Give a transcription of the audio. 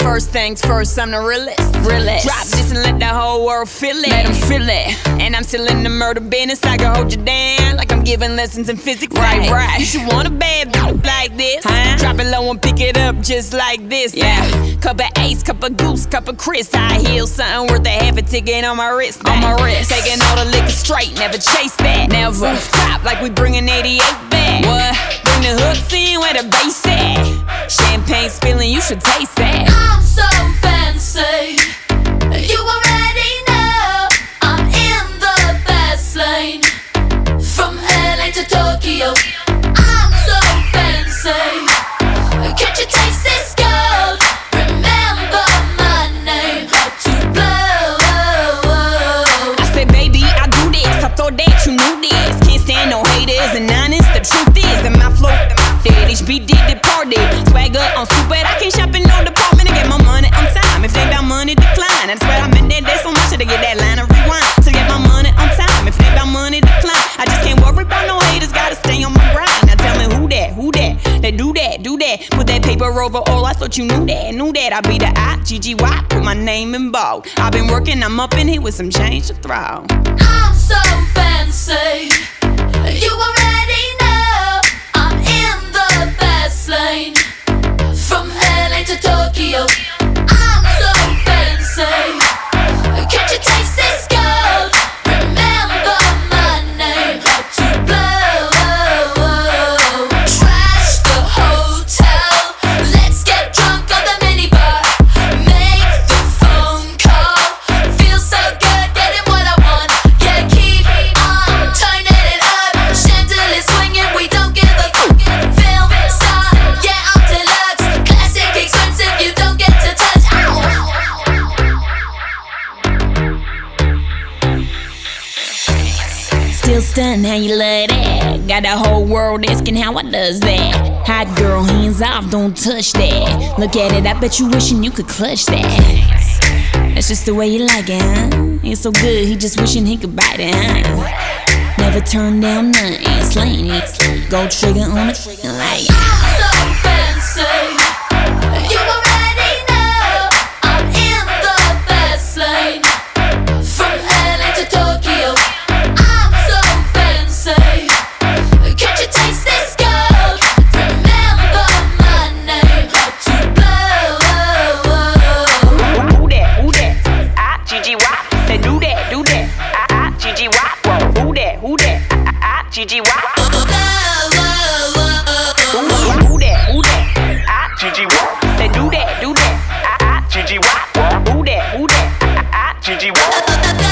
First things first, I'm the realest. Drop this and let the whole world feel it. Let them feel it. And I'm still in the murder business. I can hold you down like I'm giving lessons in physics. Right. You should want a bad bitch like this. Drop it low and pick it up just like this. Yeah. Cup of Ace, cup of Goose, cup of Chris. High heels, something worth a half a ticket on my wrist. Taking all the liquor straight, never chase that. Never top like we bringing 88 back. What? Bring the hooks in where the bass at. Champagne spilling, you should taste that. I'm so fancy, you already know. I'm in the fast lane, from LA to Tokyo. I'm so fancy, can't you taste this gold? Remember my name, how to blow. I said, baby, I do this, I thought that you knew this. Can't stand no haters and honest, the truth is in my flow, HB did the party. Swagger on stupid, I can't shop in no department to get my money on time. If they about money, decline. That's where I'm in that so much to get that line of rewind. To get my money on time. If they about money, decline. I just can't worry about no haters, gotta stay on my grind. Now tell me who that? They do that. Put that paper over all, I thought you knew that. I be the I-G-G-Y, put my name in bold. I've been working, I'm up in here with some change to throw. I'm so fancy, you already know. I'm in the fast lane, from LA to Tokyo. I'm so fancy, can't you taste this gold? Remember my name, how to blow. Trash the hotel, let's get drunk on the minibar. Make the phone call, feel so good getting what I want. Yeah, keep on turning it up, chandelier swinging, we don't give a fuck. Film star, yeah, I'm deluxe, classic expensive, you don't get to touch. Still stunned how you love that. Got the whole world asking how I does that. Hot girl, hands off, don't touch that. Look at it, I bet you wishing you could clutch that. That's just the way you like it, huh? It's so good, he just wishing he could bite it, huh? Never turn down nothing, slaying it. Gold trigger on it, like I'm so fancy, you already know. I'm in the fast lane, from LA to Tokyo. I'm so fancy, can't you taste this gold? Remember my name, how to blow. who that? I-G-G-Y. They do that. I-G-G-Y. Who that? I-G-G-Y. Who that? I-G-G-Y. They do that. I-G-G-Y. Who that? I-G-G-Y.